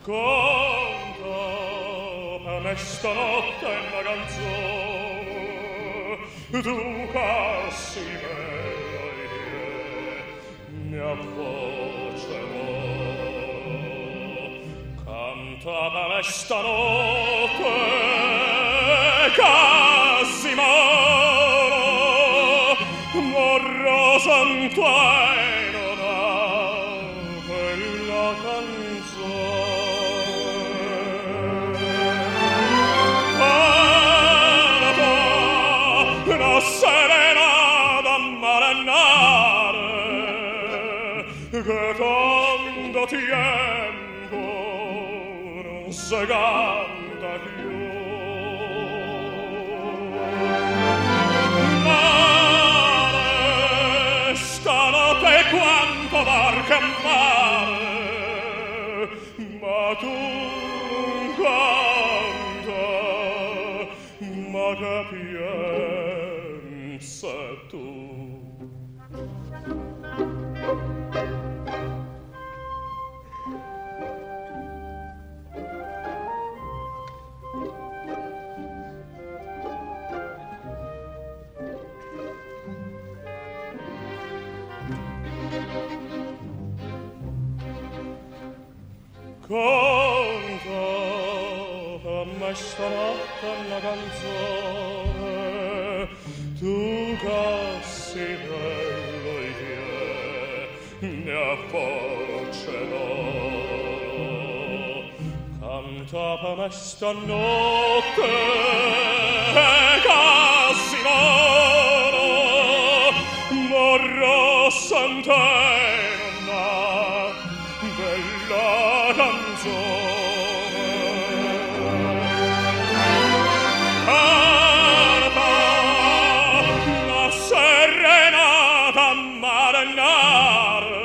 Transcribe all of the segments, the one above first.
Conta per me stanotte una canzone, tu cassi bella mia voce canta per me stanotte cassi morro santuaino da quella canzone. Una serenata marinare che tanto tempo non si canta più. Mare, stanotte quanto barca mare, ma tu canta, ma capienza tu. Conta a me stanotte una canzone, tu che sei bello e mia voce canta per me stanotte che si morro sant'ena bella canzone. Canta la serenata marinare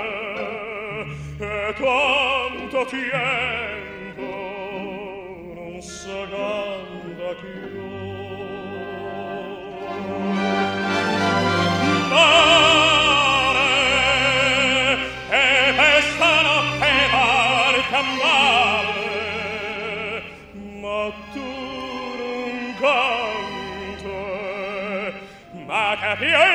e tanto tempo non si canta più. Ma tu non canti, ma capisci